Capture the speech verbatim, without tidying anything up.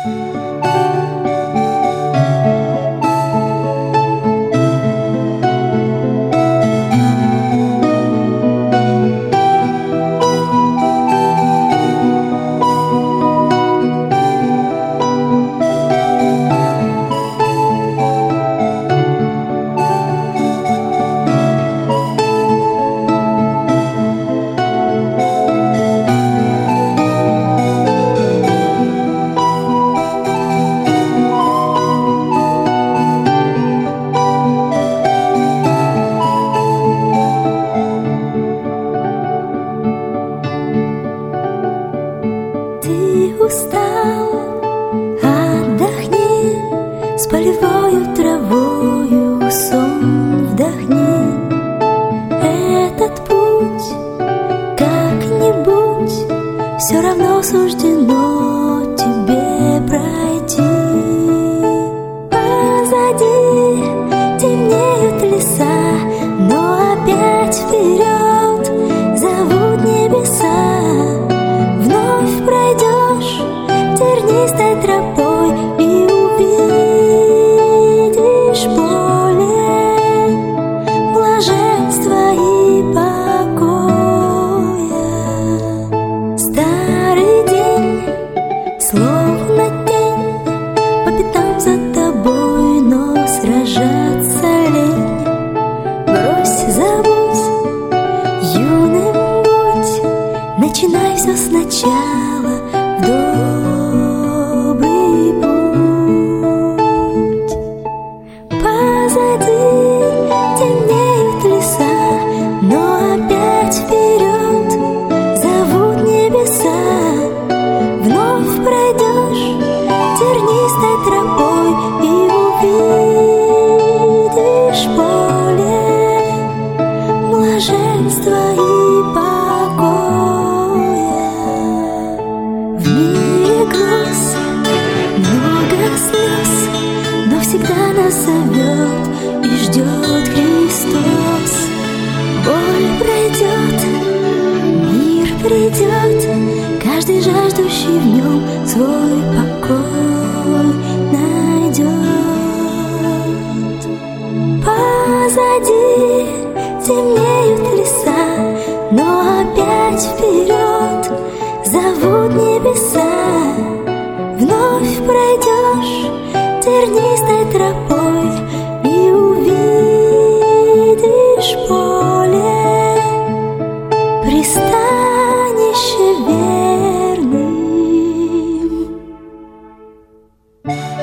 Устал, отдохни, с полевою травою сон вдохни. Этот путь как-нибудь все равно суждено тебе пройти. Позади темнеют леса, но опять вперед зовут небеса. Вновь пройдешь тернистой тропой и увидишь поле блаженства и покоя. Старый день, словно тень, по пятам за тобой, но сражаться лень. Брось, забудь, юным будь, начинай все сначала в добрый путь. Позади темнеют леса, но опять вперед зовут небеса. Вновь пройдешь тернистой тропой и увидишь поле блаженства и покоя. В мире груз, много слез, но всегда нас зовет и ждет Христос. Боль пройдет, мир придет, каждый жаждущий в нем свой покой найдет. Позади темнеют леса, но опять вперед зовут небеса. Вновь пройдешь тернистой тропой и увидишь поле пристанище верным.